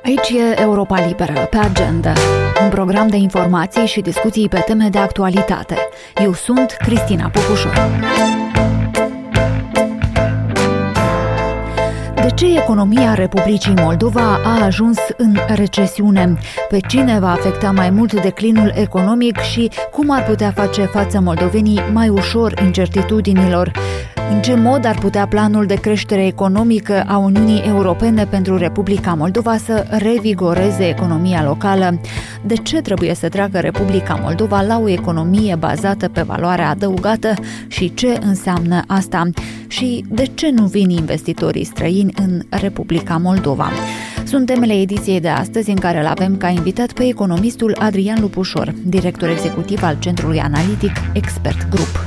Aici e Europa Liberă, pe agenda, un program de informații și discuții pe teme de actualitate. Eu sunt Cristina Popușor. De ce economia Republicii Moldova a ajuns în recesiune? Pe cine va afecta mai mult declinul economic și cum ar putea face față moldovenii mai ușor incertitudinilor? În ce mod ar putea planul de creștere economică a Uniunii Europene pentru Republica Moldova să revigoreze economia locală? De ce trebuie să treacă Republica Moldova la o economie bazată pe valoare adăugată și ce înseamnă asta? Și de ce nu vin investitorii străini în Republica Moldova? Sunt temele ediției de astăzi, în care îl avem ca invitat pe economistul Adrian Lupușor, director executiv al Centrului Analitic Expert Group.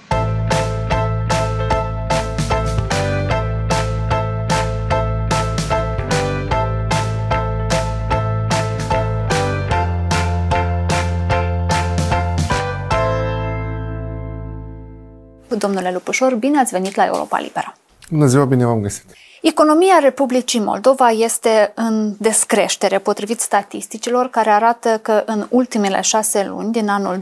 Domnule Lupușor, bine ați venit la Europa Liberă. Bună ziua, bine v-am găsit. Economia Republicii Moldova este în descreștere, potrivit statisticilor care arată că în ultimele 6 luni din anul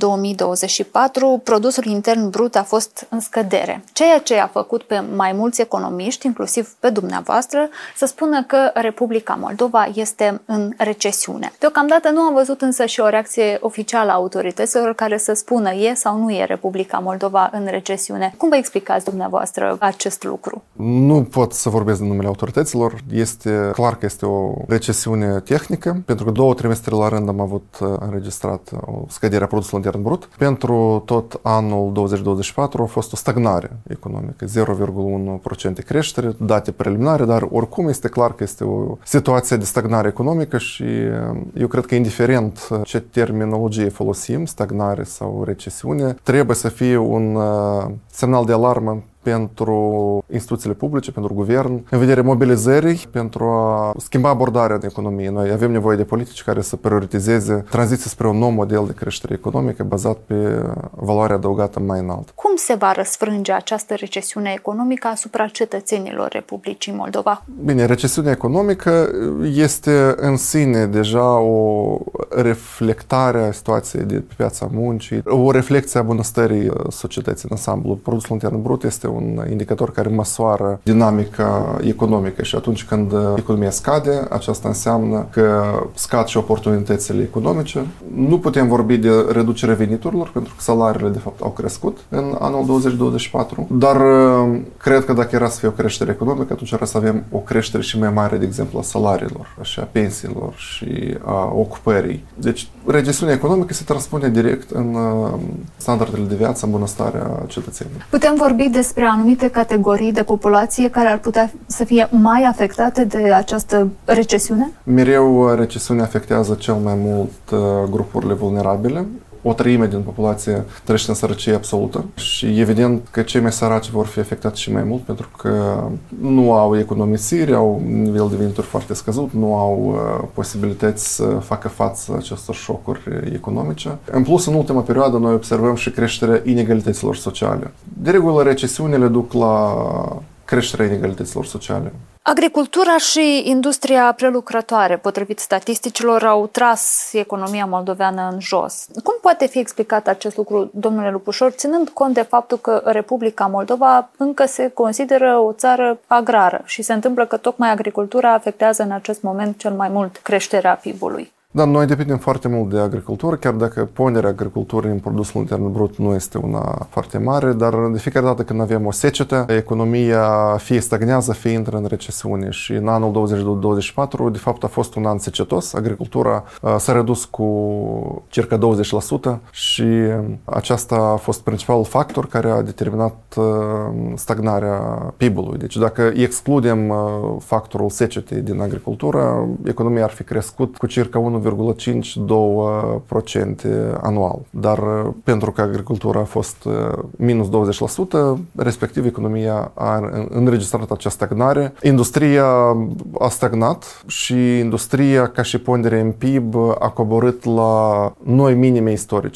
2024 produsul intern brut a fost în scădere, ceea ce a făcut pe mai mulți economiști, inclusiv pe dumneavoastră, să spună că Republica Moldova este în recesiune. Deocamdată nu am văzut însă și o reacție oficială a autorităților care să spună e sau nu e Republica Moldova în recesiune. Cum vă explicați dumneavoastră acest lucru? Nu pot să vorbesc numele autorităților. Este clar că este o recesiune tehnică, pentru că 2 trimestre la rând am avut înregistrat o scădere a produsului intern brut. Pentru tot anul 2024 a fost o stagnare economică, 0,1% creștere, date preliminare, dar oricum este clar că este o situație de stagnare economică și eu cred că indiferent ce terminologie folosim, stagnare sau recesiune, trebuie să fie un semnal de alarmă pentru instituțiile publice, pentru guvern, în vederea mobilizării, pentru a schimba abordarea în economie. Noi avem nevoie de politici care să prioritizeze tranziția spre un nou model de creștere economică bazat pe valoarea adăugată mai înaltă. Cum se va răsfrânge această recesiune economică asupra cetățenilor Republicii Moldova? Bine, recesiunea economică este în sine deja o reflectare a situației de pe piața muncii, o reflecție a bunăstării societății în ansamblu. Produsul intern brut este un indicator care măsoară dinamica economică și atunci când economia scade, aceasta înseamnă că scad și oportunitățile economice. Nu putem vorbi de reducerea veniturilor, pentru că salariile de fapt au crescut în anul 2024, dar cred că dacă era să fie o creștere economică, atunci era să avem o creștere și mai mare, de exemplu, a salariilor, și a pensiilor și a ocupării. Deci, recesiunea economică se transpune direct în standardele de viață, în bunăstarea cetățenilor. Putem vorbi despre anumite categorii de populație care ar putea să fie mai afectate de această recesiune? Mereu recesiunea afectează cel mai mult grupurile vulnerabile. O treime din populație trăiește în sărăcie absolută și evident că cei mai săraci vor fi afectați și mai mult pentru că nu au economisiri, au un nivel de venituri foarte scăzut, nu au posibilități să facă față acestor șocuri economice. În plus, în ultima perioadă, noi observăm și creșterea inegalităților sociale. De regulă, recesiunile duc la creșterea inegalităților sociale. Agricultura și industria prelucrătoare, potrivit statisticilor, au tras economia moldoveană în jos. Cum poate fi explicat acest lucru, domnule Lupușor, ținând cont de faptul că Republica Moldova încă se consideră o țară agrară și se întâmplă că tocmai agricultura afectează în acest moment cel mai mult creșterea PIB-ului? Da, noi depindem foarte mult de agricultură, chiar dacă ponderea agriculturii în produsul intern brut nu este una foarte mare, dar de fiecare dată când avem o secetă, economia fie stagnează, fie intră în recesiune și în anul 2024, de fapt, a fost un an secetos. Agricultura s-a redus cu circa 20% și aceasta a fost principalul factor care a determinat stagnarea PIB-ului. Deci dacă excludem factorul secetei din agricultură, economia ar fi crescut cu circa 1,5-2% anual. Dar pentru că agricultura a fost minus 20%, respectiv economia a înregistrat această stagnare. Industria a stagnat și industria, ca și pondere în PIB, a coborât la noi minime istorice,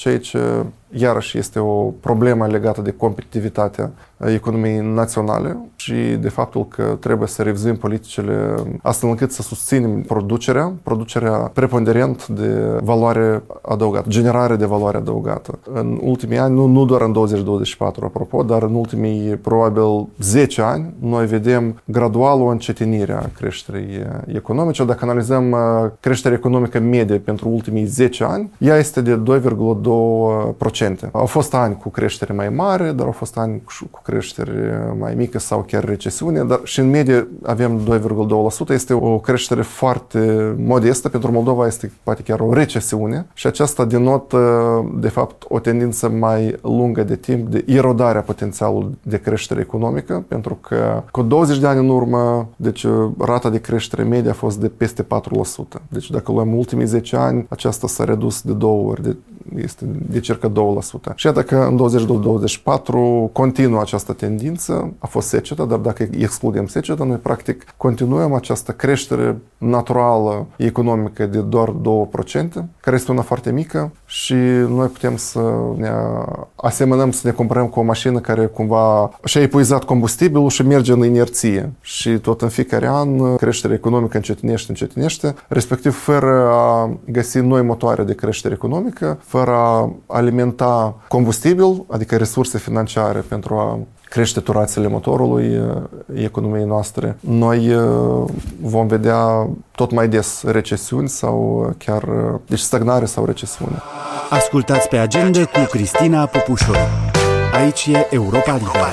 ceea ce iarăși este o problemă legată de competitivitatea economiei naționale și de faptul că trebuie să revizuim politicile astfel încât să susținem producerea preponderent de valoare adăugată, generare de valoare adăugată. În ultimii ani, nu doar în 2024, apropo, dar în ultimii probabil 10 ani, noi vedem gradual o încetinire a creșterii economice. Dacă analizăm creșterea economică medie pentru ultimii 10 ani, ea este de 2,2%. Au fost ani cu creștere mai mare, dar au fost ani cu creștere mai mică sau chiar recesiune, dar și în medie avem 2,2%. Este o creștere foarte modestă. Pentru Moldova este poate chiar o recesiune și aceasta denotă de fapt o tendință mai lungă de timp de erodare a potențialului de creștere economică, pentru că cu 20 de ani în urmă, deci rata de creștere medie a fost de peste 4%. Deci dacă luăm ultimii 10 ani, aceasta s-a redus de 2 ori, este de circa 2%. Și iată că în 2024 continuă această tendință, a fost secetă, dar dacă excludem seceta, noi practic continuăm această creștere naturală economică de doar 2%, care este una foarte mică și noi putem să ne asemănăm, să ne comparăm cu o mașină care cumva și-a epuizat combustibilul și merge în inerție. Și tot în fiecare an creșterea economică încetinește, respectiv fără a găsi noi motoare de creștere economică, fără a alimenta combustibil, adică resurse financiare pentru a crește turațiile motorului economiei noastre. Noi vom vedea tot mai des recesiuni sau chiar deci stagnare sau recesiune. Ascultați pe Agenda cu Cristina Popușoi. Aici e Europa Liberă.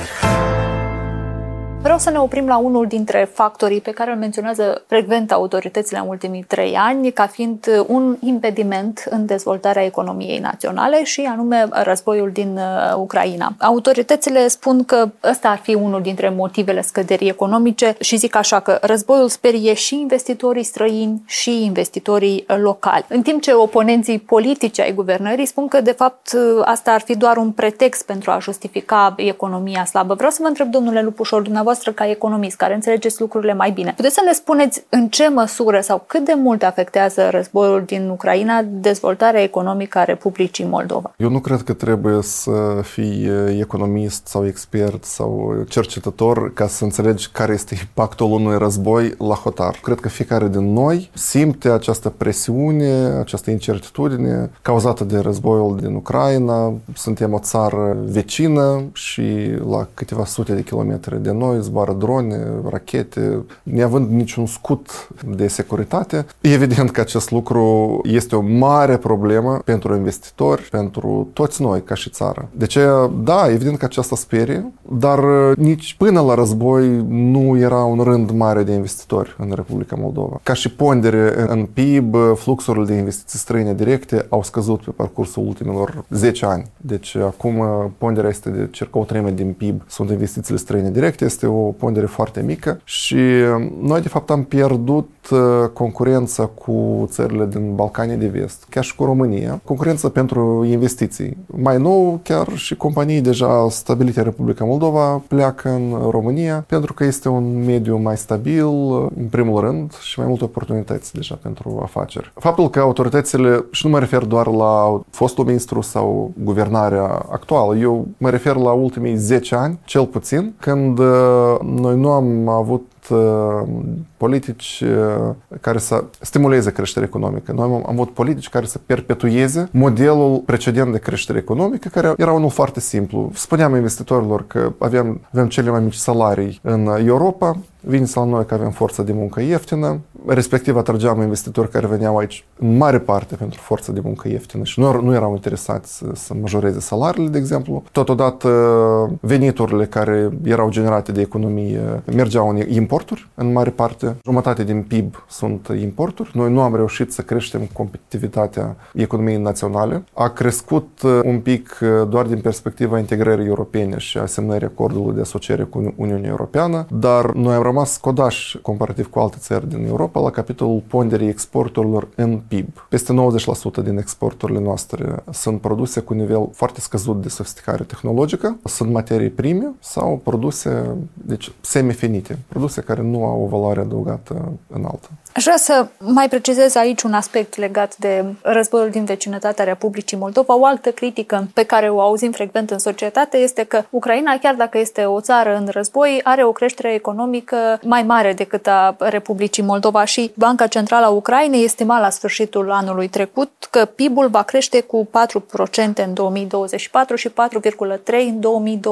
Vreau să ne oprim la unul dintre factorii pe care îl menționează frecvent autoritățile în ultimii 3 ani ca fiind un impediment în dezvoltarea economiei naționale și anume războiul din Ucraina. Autoritățile spun că ăsta ar fi unul dintre motivele scăderii economice și zic așa că războiul sperie și investitorii străini și investitorii locali. În timp ce oponenții politici ai guvernării spun că de fapt asta ar fi doar un pretext pentru a justifica economia slabă. Vreau să vă întreb, domnule Lupușor, dumneavoastră ca economist, care înțelegeți lucrurile mai bine. Puteți să ne spuneți în ce măsură sau cât de mult afectează războiul din Ucraina dezvoltarea economică a Republicii Moldova? Eu nu cred că trebuie să fii economist sau expert sau cercetător ca să înțelegi care este impactul unui război la hotar. Cred că fiecare din noi simte această presiune, această incertitudine cauzată de războiul din Ucraina. Suntem o țară vecină și la câteva sute de kilometri de noi zboară drone, rachete, neavând niciun scut de securitate. Evident că acest lucru este o mare problemă pentru investitori, pentru toți noi ca și țară. De ce? Da, evident că aceasta sperie, dar nici până la război nu era un rând mare de investitori în Republica Moldova. Ca și pondere în PIB, fluxurile de investiții străine directe au scăzut pe parcursul ultimilor 10 ani. Deci acum ponderea este de circa o treime din PIB sunt investițiile străine directe, este o pondere foarte mică și noi de fapt am pierdut concurența cu țările din Balcanii de Vest, chiar și cu România, concurența pentru investiții. Mai nou, chiar și companii deja stabilite în Republica Moldova pleacă în România pentru că este un mediu mai stabil, în primul rând, și mai multe oportunități deja pentru afaceri. Faptul că autoritățile, și nu mă refer doar la fostul ministru sau guvernarea actuală, eu mă refer la ultimii 10 ani, cel puțin, când noi nu am avut politici care să stimuleze creșterea economică. Noi am avut politici care să perpetueze modelul precedent de creștere economică, care era unul foarte simplu. Spuneam investitorilor că avem cele mai mici salarii în Europa, veniți la noi că avem forță de muncă ieftină, respectiv atrageam investitori care veneau aici în mare parte pentru forță de muncă ieftină și nu erau interesați să majoreze salariile, de exemplu. Totodată veniturile care erau generate de economie mergeau în importuri, în mare parte. Jumătate din PIB sunt importuri. Noi nu am reușit să creștem competitivitatea economiei naționale. A crescut un pic doar din perspectiva integrării europene și a semnării acordului de asociere cu Uniunea Europeană, dar noi am rămas codași comparativ cu alte țări din Europa participat la capitolul ponderii exporturilor în PIB. Peste 90% din exporturile noastre sunt produse cu nivel foarte scăzut de sofisticare tehnologică, sunt materii prime sau produse, deci semifinite, produse care nu au o valoare adăugată înaltă. Aș vrea să mai precizez aici un aspect legat de războiul din vecinătatea Republicii Moldova. O altă critică pe care o auzim frecvent în societate este că Ucraina, chiar dacă este o țară în război, are o creștere economică mai mare decât a Republicii Moldova și Banca Centrală a Ucrainei estima la sfârșitul anului trecut că PIB-ul va crește cu 4% în 2024 și 4,3% în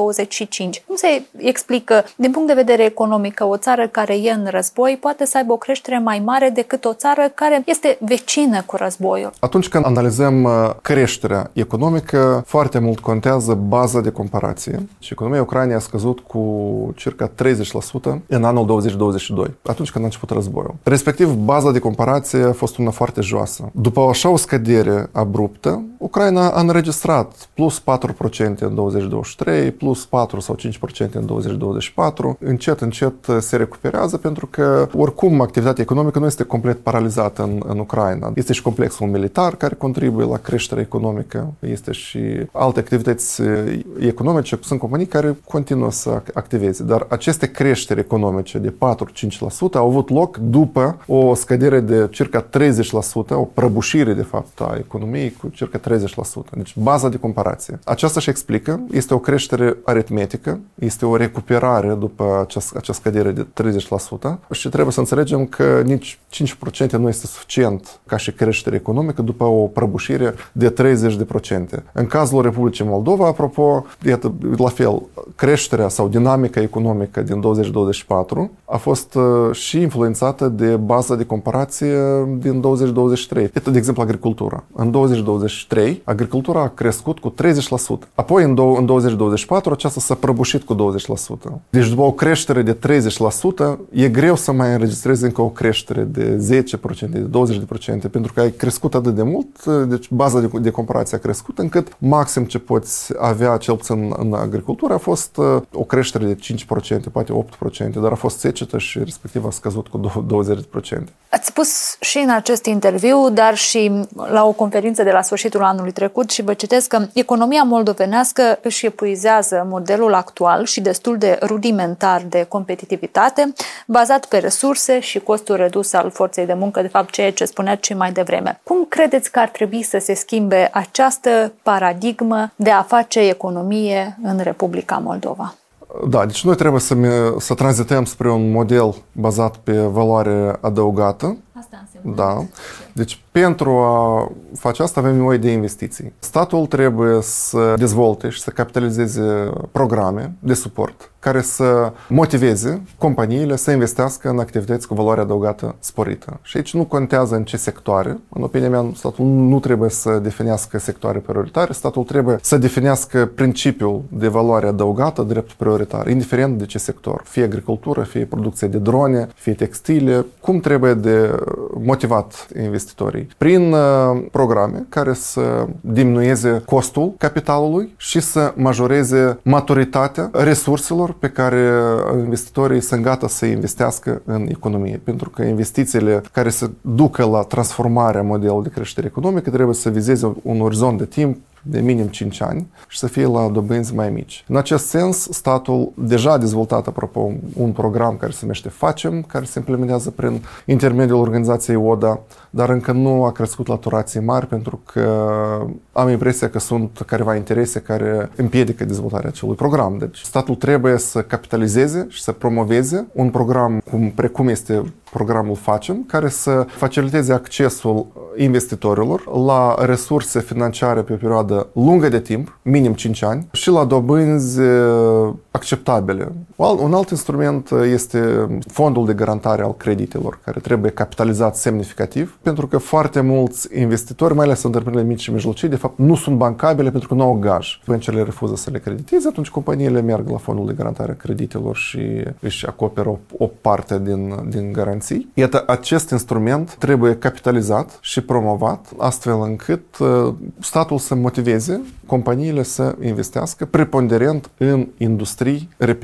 2025. Cum se explică, din punct de vedere economic, că o țară care e în război poate să aibă o creștere mai mare decât o țară care este vecină cu războiul? Atunci când analizăm creșterea economică, foarte mult contează baza de comparație. Și economia Ucrainei a scăzut cu circa 30% în anul 2022, atunci când a început războiul. Respectiv, baza de comparație a fost una foarte joasă. După așa o scădere abruptă, Ucraina a înregistrat plus 4% în 2023, plus 4 sau 5% în 2024. Încet, încet se recuperează pentru că, oricum, activitatea economică nu este complet paralizată în Ucraina. Este și complexul militar care contribuie la creșterea economică. Este și alte activități economice. Sunt companii care continuă să activeze. Dar aceste creșteri economice de 4-5% au avut loc după o scădere de circa 30%, o prăbușire, de fapt, a economiei cu circa 30%. Deci, baza de comparație. Aceasta și explică, este o creștere aritmetică, este o recuperare după acea scădere de 30% și trebuie să înțelegem că nici 5% nu este suficient ca și creștere economică după o prăbușire de 30%. În cazul Republicii Moldova, apropo, iată, la fel, creșterea sau dinamica economică din 2024 a fost și influențată de baza de comparație din 2023. Iată, de exemplu, agricultura. În 2023, agricultura a crescut cu 30%. Apoi, în 2024, aceasta s-a prăbușit cu 20%. Deci, după o creștere de 30%, e greu să mai înregistrezi încă o creștere de 10%, de 20%, pentru că ai crescut atât de mult, deci baza de comparație a crescut, încât maxim ce poți avea, cel puțin în agricultură, a fost o creștere de 5%, poate 8%, dar a fost secetă și respectiv a scăzut cu 20%. Ați spus și în acest interviu, dar și la o conferință de la sfârșitul anului trecut și vă citesc că economia moldovenească își epuizează modelul actual și destul de rudimentar de competitivitate, bazat pe resurse și costul redus al forței de muncă, de fapt ceea ce spuneați și mai devreme. Cum credeți că ar trebui să se schimbe această paradigmă de a face economie în Republica Moldova? Da, deci noi trebuie să tranzităm spre un model bazat pe valoare adăugată. Asta înseamnă. Da. Deci, pentru a face asta avem nevoie de investiții. Statul trebuie să dezvolte și să capitalizeze programe de suport care să motiveze companiile să investească în activități cu valoare adăugată sporită. Și aici nu contează în ce sectoare. În opinia mea, statul nu trebuie să definească sectoare prioritare, statul trebuie să definească principiul de valoare adăugată drept prioritar, indiferent de ce sector. Fie agricultură, fie producție de drone, fie textile. Cum trebuie de motivat investitorii? Prin programe care să diminueze costul capitalului și să majoreze maturitatea resurselor pe care investitorii sunt gata să investească în economie. Pentru că investițiile care se ducă la transformarea modelului de creștere economică trebuie să vizeze un orizont de timp de minim 5 ani și să fie la dobânzi mai mici. În acest sens, statul deja a dezvoltat, apropo, un program care se numește Facem, care se implementează prin intermediul organizației ODA, dar încă nu a crescut la turații mari pentru că am impresia că sunt careva interese care împiedică dezvoltarea acelui program. Deci statul trebuie să capitalizeze și să promoveze un program precum este programul Facem, care să faciliteze accesul investitorilor la resurse financiare pe o perioadă lungă de timp, minim 5 ani, și la dobânzi acceptabile. Un alt instrument este fondul de garantare al creditelor, care trebuie capitalizat semnificativ, pentru că foarte mulți investitori, mai ales întreprinderile mici și mijlocii, de fapt nu sunt bancabile pentru că nu au gaj. Băncile refuză să le crediteze, atunci companiile merg la fondul de garantare a creditelor și își acoperă o parte din garanții. Iată, acest instrument trebuie capitalizat și promovat astfel încât statul să motiveze companiile să investească preponderent în industrii, repet, cu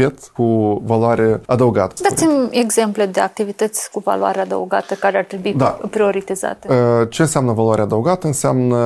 cu valoare adăugată. Dați-mi exemple de activități cu valoare adăugată care ar trebui prioritizate. Ce înseamnă valoare adăugată? Înseamnă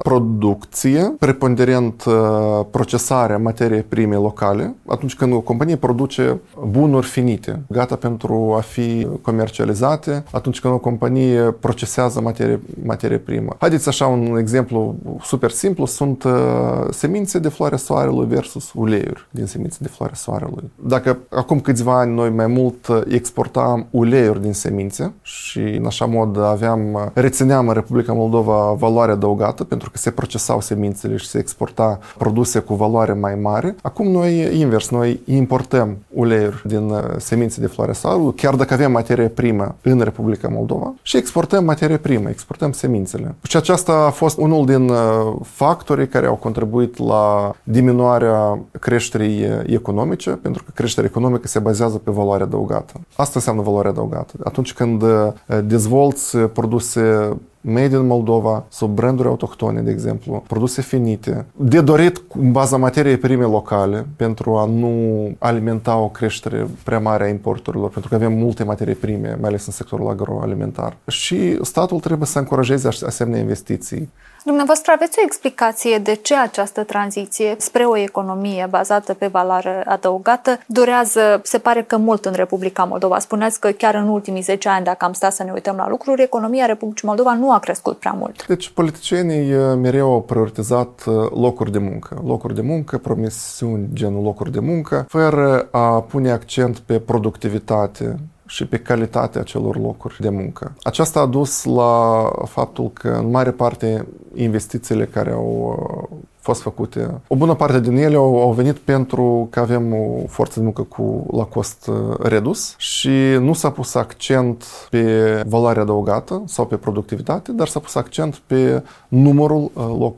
producție, preponderent procesarea materiei prime locale, atunci când o companie produce bunuri finite, gata pentru a fi comercializate, atunci când o companie procesează materie primă. Haideți așa un exemplu super simplu, sunt semințe de floarea soarelui versus uleiuri din semințe de floarea soarelui. Dacă acum câțiva ani noi mai mult exportam uleiuri din semințe și în așa mod rețineam în Republica Moldova valoare adăugată pentru că se procesau semințele și se exporta produse cu valoare mai mare, acum noi invers, noi importăm uleiuri din semințe de floarea soarelui, chiar dacă avem materie primă în Republica Moldova și exportăm materie primă, exportăm semințele. Și aceasta a fost unul din factorii care au contribuit la diminuarea creșterii economice, pentru că creșterea economică se bazează pe valoare adăugată. Asta înseamnă valoare adăugată. Atunci când dezvolți produse made in Moldova, sub branduri autohtone, de exemplu, produse finite, de dorit în baza materiei prime locale, pentru a nu alimenta o creștere prea mare a importurilor, pentru că avem multe materii prime, mai ales în sectorul agroalimentar. Și statul trebuie să încurajeze asemenea investiții. Dumneavoastră aveți o explicație de ce această tranziție spre o economie bazată pe valoare adăugată durează, se pare că mult în Republica Moldova. Spuneați că chiar în ultimii 10 ani, dacă am stat să ne uităm la lucruri, economia Republicii Moldova nu a crescut prea mult. Deci politicienii mereu au prioritizat locuri de muncă. Locuri de muncă, promisiuni genul locuri de muncă, fără a pune accent pe productivitate și pe calitatea acelor locuri de muncă. Aceasta a dus la faptul că, în mare parte, investițiile care au fost făcute, o bună parte din ele au venit pentru că avem o forță de muncă la cost redus și nu s-a pus accent pe valoare adăugată sau pe productivitate, dar s-a pus accent pe numărul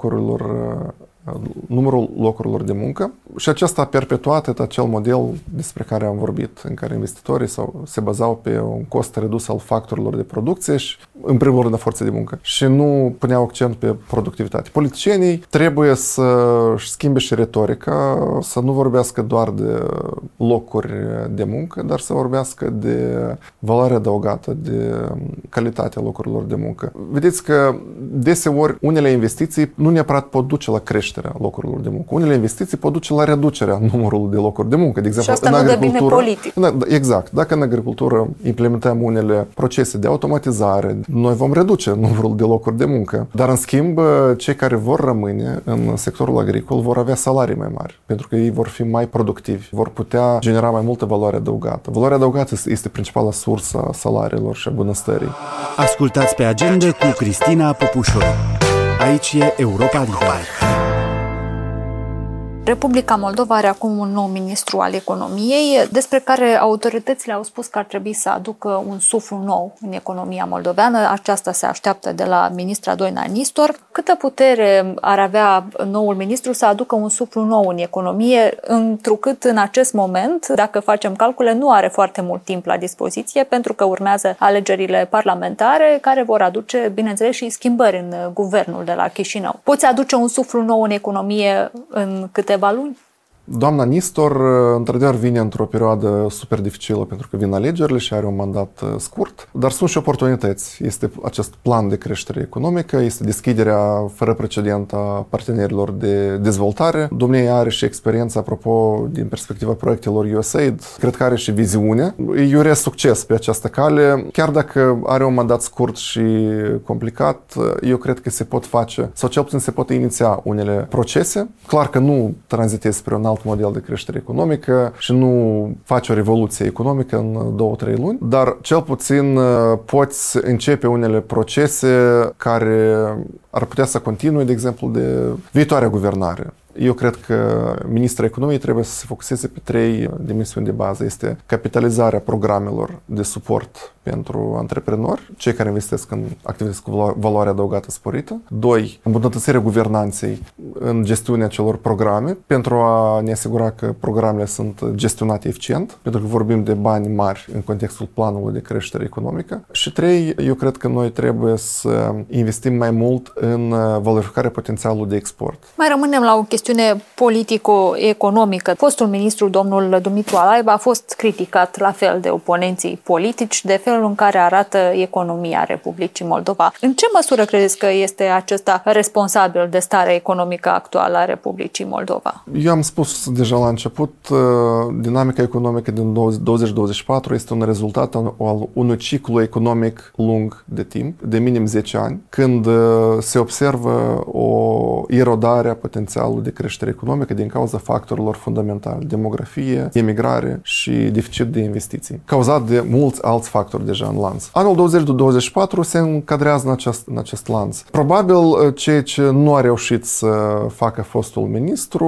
locurilor de muncă și aceasta a perpetuat acel model despre care am vorbit, în care investitorii se bazau pe un cost redus al factorilor de producție și, în primul rând, a forței de muncă și nu puneau accent pe productivitate. Politicienii trebuie să-și schimbe și retorica, să nu vorbească doar de locuri de muncă, dar să vorbească de valoare adăugată, de calitatea locurilor de muncă. Vedeți că deseori unele investiții nu neapărat pot duce la creșterea locurilor de muncă. Unele investiții pot duce la reducerea numărului de locuri de muncă. De exemplu, și asta nu dă bine politic. Exact. Dacă în agricultură implementăm unele procese de automatizare, noi vom reduce numărul de locuri de muncă. Dar, în schimb, cei care vor rămâne în sectorul agricol vor avea salarii mai mari, pentru că ei vor fi mai productivi, vor putea genera mai multă valoare adăugată. Valoarea adăugată este principala sursă a salariilor și a bunăstării. Ascultați pe Agenda cu Cristina Popușoru. Aici e Europa Liberă. Republica Moldova are acum un nou ministru al economiei, despre care autoritățile au spus că ar trebui să aducă un suflu nou în economia moldoveană. Aceasta se așteaptă de la ministra Doina Nistor. Câtă putere ar avea noul ministru să aducă un suflu nou în economie, întrucât în acest moment, dacă facem calcule, nu are foarte mult timp la dispoziție, pentru că urmează alegerile parlamentare, care vor aduce, bineînțeles, și schimbări în guvernul de la Chișinău. Poți aduce un suflu nou în economie în câteva luni? Doamna Nistor, într-adevăr, vine într-o perioadă super dificilă pentru că vin alegerile și are un mandat scurt, dar sunt și oportunități. Este acest plan de creștere economică, este deschiderea fără precedent a partenerilor de dezvoltare. Domnia are și experiență, apropo, din perspectiva proiectelor USAID. Cred că are și viziune. Îi urez succes pe această cale. Chiar dacă are un mandat scurt și complicat, eu cred că se pot face, sau cel puțin se pot iniția unele procese. Clar că nu tranzitezi spre un alt model de creștere economică și nu faci o revoluție economică în 2-3 luni, dar cel puțin poți începe unele procese care ar putea să continue, de exemplu, de viitoarea guvernare. Eu cred că ministrul economiei trebuie să se focuseze pe 3 dimensiuni de bază. Este capitalizarea programelor de suport pentru antreprenori, cei care investesc în activități cu valoare adăugată sporită. 2. Îmbunătățirea guvernanței în gestiunea celor programe pentru a ne asigura că programele sunt gestionate eficient, pentru că vorbim de bani mari în contextul planului de creștere economică. Și 3. Eu cred că noi trebuie să investim mai mult în valorificarea potențialului de export. Mai rămânem la o chestiune chestiune politico-economică. Fostul ministru, domnul Dumitru Alaiba, a fost criticat la fel de oponenții politici de felul în care arată economia Republicii Moldova. În ce măsură credeți că este acesta responsabil de starea economică actuală a Republicii Moldova? Eu am spus deja la început, dinamica economică din 2024 este un rezultat al unui ciclu economic lung de timp, de minim 10 ani, când se observă o erodare a potențialului de creștere economică din cauza factorilor fundamentali, demografie, emigrare și deficit de investiții, cauzat de mulți alți factori deja în lanț. Anul 2024 se încadrează în acest lanț. Probabil ceea ce nu a reușit să facă fostul ministru,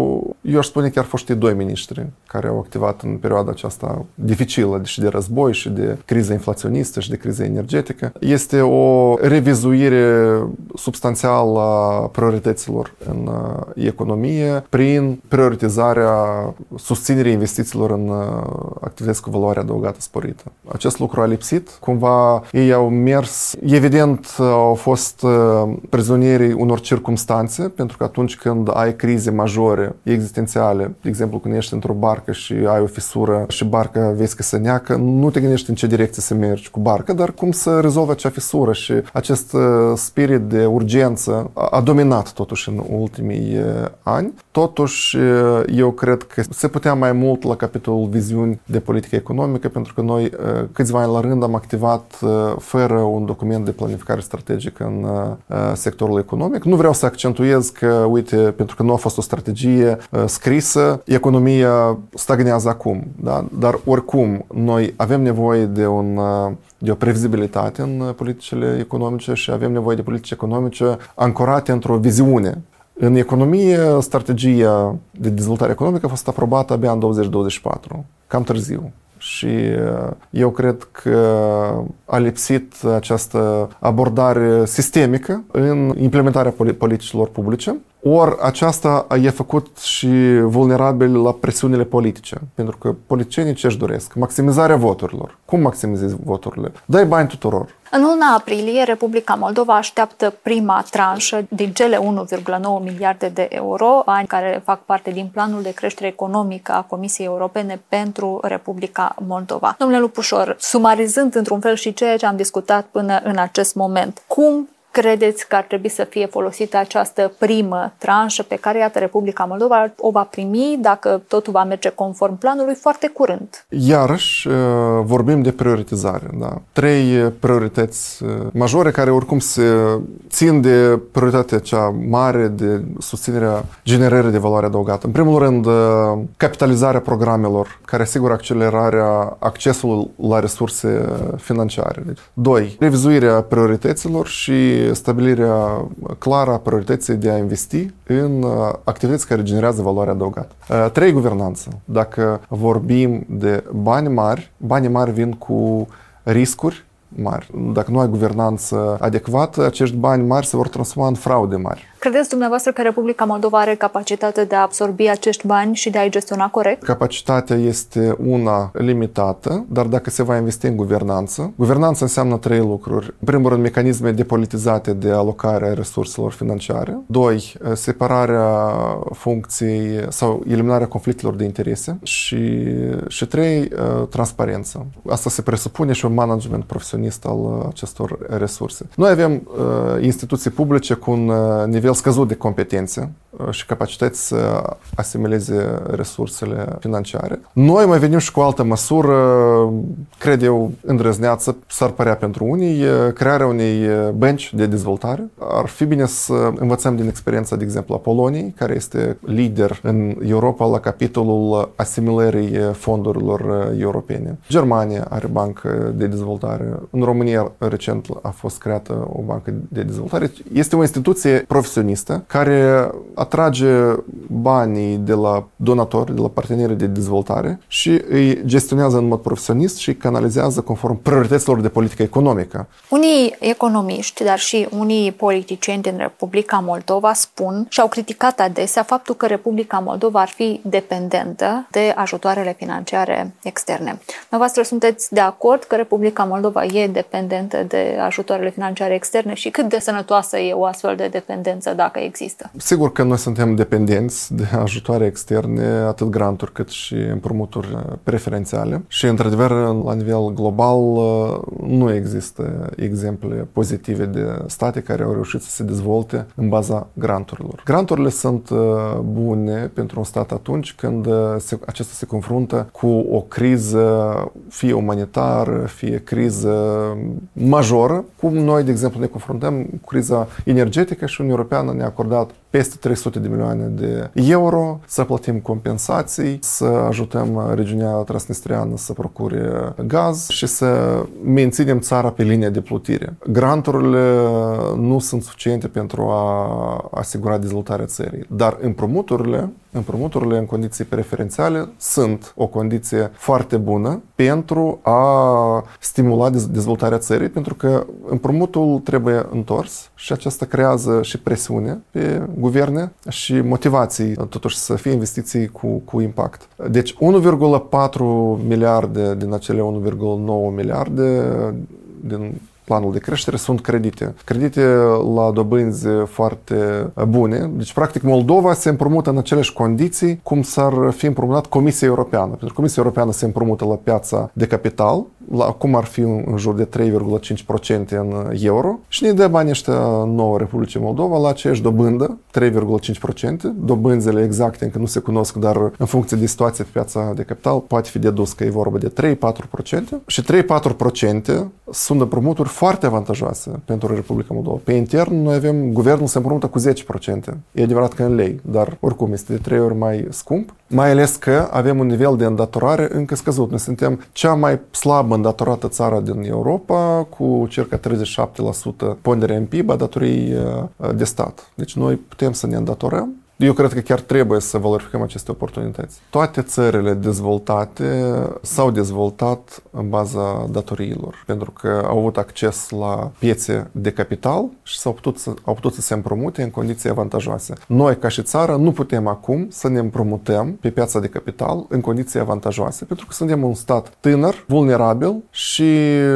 eu aș spune chiar foștii doi miniștri care au activat în perioada aceasta dificilă și de război și de criză inflaționistă și de criză energetică, este o revizuire substanțială a priorităților în economie prin prioritizarea susținerii investițiilor în activități cu valoare adăugată sporită. Acest lucru a lipsit. Cumva ei au mers, evident au fost prizonierii unor circumstanțe, pentru că atunci când ai crize majore, existențiale, de exemplu când ești într-o barcă și ai o fisură și barca vezi că se neacă, nu te gândești în ce direcție să mergi cu barca, dar cum să rezolvi acea fisură și acest spirit de urgență a dominat totuși în ultimii ani. Totuși, eu cred că se putea mai mult la capitolul viziuni de politică economică, pentru că noi câțiva ani la rând am activat fără un document de planificare strategică în sectorul economic. Nu vreau să accentuez că, uite, pentru că nu a fost o strategie scrisă, economia stagnează acum, da? Dar oricum noi avem nevoie de o previzibilitate în politicile economice și avem nevoie de politici economice ancorate într-o viziune. În economie, strategia de dezvoltare economică a fost aprobată abia în 2024, cam târziu. Și eu cred că a lipsit această abordare sistemică în implementarea politicilor publice. Ori aceasta e făcut și vulnerabil la presiunile politice, pentru că politicienii ce își doresc? Maximizarea voturilor. Cum maximizezi voturile? Dai bani tuturor. În luna aprilie, Republica Moldova așteaptă prima tranșă din cele 1,9 miliarde de euro, bani care fac parte din planul de creștere economică a Comisiei Europene pentru Republica Moldova. Domnule Lupușor, sumarizând într-un fel și ceea ce am discutat până în acest moment, cum credeți că ar trebui să fie folosită această primă tranșă pe care, iată, Republica Moldova o va primi, dacă totul va merge conform planului, foarte curând? Iarăși vorbim de prioritizare. Da? 3 priorități majore care oricum se țin de prioritatea cea mare de susținerea generării de valoare adăugată. În primul rând, capitalizarea programelor care asigură accelerarea accesului la resurse financiare. 2. Revizuirea priorităților și stabilirea clară a priorității de a investi în activități care generează valoare adăugată. 3. Guvernanță. Dacă vorbim de banii mari vin cu riscuri mari. Dacă nu ai guvernanță adecvată, acești bani mari se vor transforma în fraude mari. Credeți dumneavoastră că Republica Moldova are capacitatea de a absorbi acești bani și de a-i gestiona corect? Capacitatea este una limitată, dar dacă se va investi în guvernanță, guvernanța înseamnă 3 lucruri. În primul rând, mecanisme depolitizate de alocare a resurselor financiare. 2. Separarea funcției sau eliminarea conflictelor de interese. Și 3. Transparență. Asta se presupune și un management profesionist al acestor resurse. Noi avem instituții publice cu un nivel scăzut de competențe și capacități să asimileze resursele financiare. Noi mai venim și cu o altă măsură, cred eu, îndrăzneață, s-ar părea pentru unii, crearea unei bănci de dezvoltare. Ar fi bine să învățăm din experiența, de exemplu, a Poloniei, care este lider în Europa la capitolul asimilării fondurilor europene. Germania are bancă de dezvoltare. În România, recent, a fost creată o bancă de dezvoltare. Este o instituție profesionistă care atrage banii de la donatori, de la partenerii de dezvoltare și îi gestionează în mod profesionist și îi canalizează conform priorităților de politică economică. Unii economiști, dar și unii politicieni din Republica Moldova spun și au criticat adesea faptul că Republica Moldova ar fi dependentă de ajutoarele financiare externe. Dumneavoastră sunteți de acord că Republica Moldova e dependentă de ajutoarele financiare externe și cât de sănătoasă e o astfel de dependență dacă există? Sigur că noi noi suntem dependenți de ajutoare externe, atât granturi cât și împrumuturi preferențiale. Și, într-adevăr, la nivel global nu există exemple pozitive de state care au reușit să se dezvolte în baza granturilor. Granturile sunt bune pentru un stat atunci când acesta se confruntă cu o criză, fie umanitară, fie criză majoră, cum noi, de exemplu, ne confruntăm cu criza energetică și Uniunea Europeană ne-a acordat peste 300 de milioane de euro să plătim compensații, să ajutăm regiunea transnistriană să procure gaz și să menținem țara pe linia de plutire. Granturile nu sunt suficiente pentru a asigura dezvoltarea țării, dar împrumuturile în condiții preferențiale sunt o condiție foarte bună pentru a stimula dezvoltarea țării, pentru că împrumutul trebuie întors și aceasta creează și presiune pe guverne și motivații, totuși să fie investiții cu impact. Deci 1,4 miliarde din acele 1,9 miliarde din planul de creștere sunt credite. Credite la dobânzi foarte bune. Deci, practic, Moldova se împrumută în aceleași condiții cum s-ar fi împrumutat Comisia Europeană. Pentru că Comisia Europeană se împrumută la piața de capital, cum ar fi în jur de 3,5% în euro, și ne dă banii ăștia nouă Republicii Moldova la aceeași dobândă, 3,5%. Dobânzile exacte încă nu se cunosc, dar în funcție de situație pe piața de capital poate fi dedus că e vorba de 3-4%. Și 3-4% sunt împrumuturi foarte avantajoase pentru Republica Moldova. Pe intern, noi avem, guvernul se împrumută cu 10%. E adevărat că în lei, dar oricum este de 3 ori mai scump. Mai ales că avem un nivel de îndatorare încă scăzut. Noi suntem cea mai slabă îndatorată țară din Europa, cu circa 37% pondere în PIB a datoriei de stat. Deci noi putem să ne îndatorăm. Eu cred că chiar trebuie să valorificăm aceste oportunități. Toate țările dezvoltate s-au dezvoltat în baza datoriilor, pentru că au avut acces la piețe de capital și au putut să se împrumute în condiții avantajoase. Noi, ca și țară, nu putem acum să ne împrumutăm pe piața de capital în condiții avantajoase, pentru că suntem un stat tânăr, vulnerabil și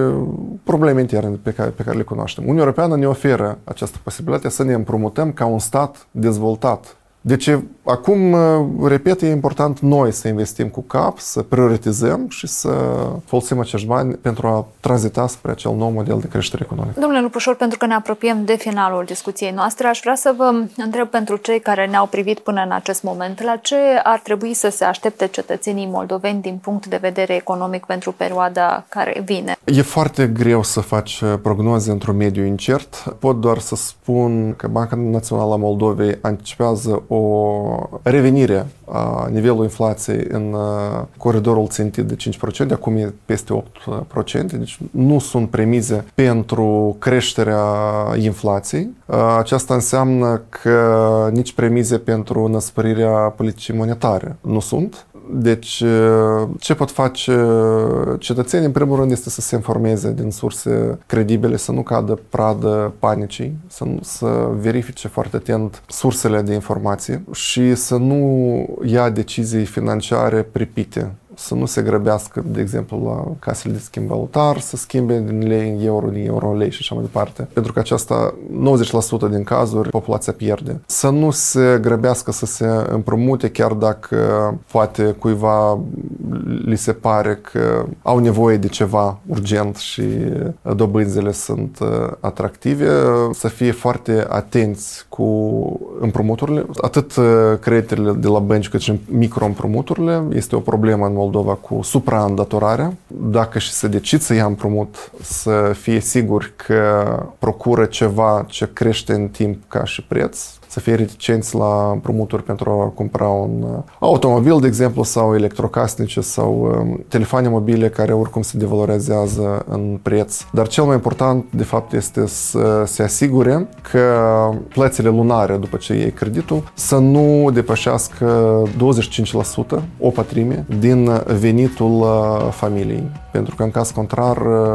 probleme interne pe care le cunoaștem. Uniunea Europeană ne oferă această posibilitate să ne împrumutăm ca un stat dezvoltat. Deci, acum, repet, e important noi să investim cu cap, să prioritizăm și să folosim acești bani pentru a tranzita spre acel nou model de creștere economică. Domnule Lupușor, pentru că ne apropiem de finalul discuției noastre, aș vrea să vă întreb pentru cei care ne-au privit până în acest moment, la ce ar trebui să se aștepte cetățenii moldoveni din punct de vedere economic pentru perioada care vine? E foarte greu să faci prognoze într-un mediu incert. Pot doar să spun că Banca Națională a Moldovei anticipează o revenire a nivelului inflației în coridorul țintit de 5%, acum e peste 8%, deci nu sunt premize pentru creșterea inflației. Aceasta înseamnă că nici premize pentru înăsprirea politicii monetare nu sunt. Deci, ce pot face cetățenii? În primul rând este să se informeze din surse credibile, să nu cadă pradă panicii, să verifice foarte atent sursele de informație și să nu ia decizii financiare pripite. Să nu se grăbească, de exemplu, la casele de schimb valutar, să schimbe din lei în euro, din euro în lei și așa mai departe. Pentru că aceasta, 90% din cazuri, populația pierde. Să nu se grăbească să se împrumute, chiar dacă poate cuiva li se pare că au nevoie de ceva urgent și dobânzile sunt atractive. Să fie foarte atenți cu împrumuturile, atât creditele de la bănci cât și microîmprumuturile. Este o problemă în Moldova cu supraîndatorarea. Dacă și se decid să ia împrumut, să fie siguri că procură ceva ce crește în timp ca și preț, să fie reticenți la împrumuturi pentru a cumpăra un automobil, de exemplu, sau electrocasnice sau telefoane mobile care oricum se devalorizează în preț. Dar cel mai important, de fapt, este să se asigure că plățile lunare după ce iei creditul să nu depășească 25%, o patrime, din venitul familiei. Pentru că în caz contrar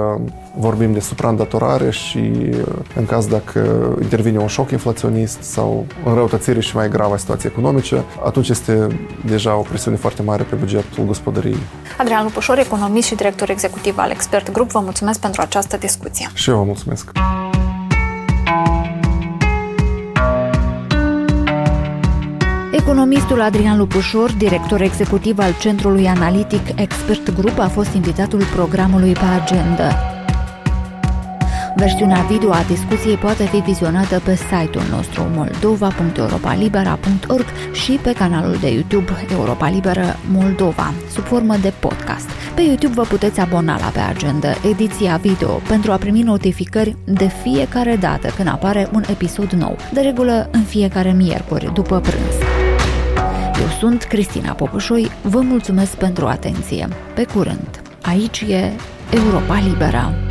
vorbim de supraîndatorare și în caz dacă intervine un șoc inflaționist sau înrăutățire și mai gravă a situației economice, atunci este deja o presiune foarte mare pe bugetul gospodăriei. Adrian Lupușor, economist și director executiv al Expert Group, vă mulțumesc pentru această discuție. Și eu vă mulțumesc. Economistul Adrian Lupușor, director executiv al Centrului Analitic Expert Group, a fost invitatul programului pe agenda. Versiunea video a discuției poate fi vizionată pe site-ul nostru moldova.europalibera.org și pe canalul de YouTube Europa Liberă Moldova, sub formă de podcast. Pe YouTube vă puteți abona la Pe Agenda, ediția video, pentru a primi notificări de fiecare dată când apare un episod nou, de regulă în fiecare miercuri după prânz. Eu sunt Cristina Popușoi, vă mulțumesc pentru atenție. Pe curând! Aici e Europa Liberă.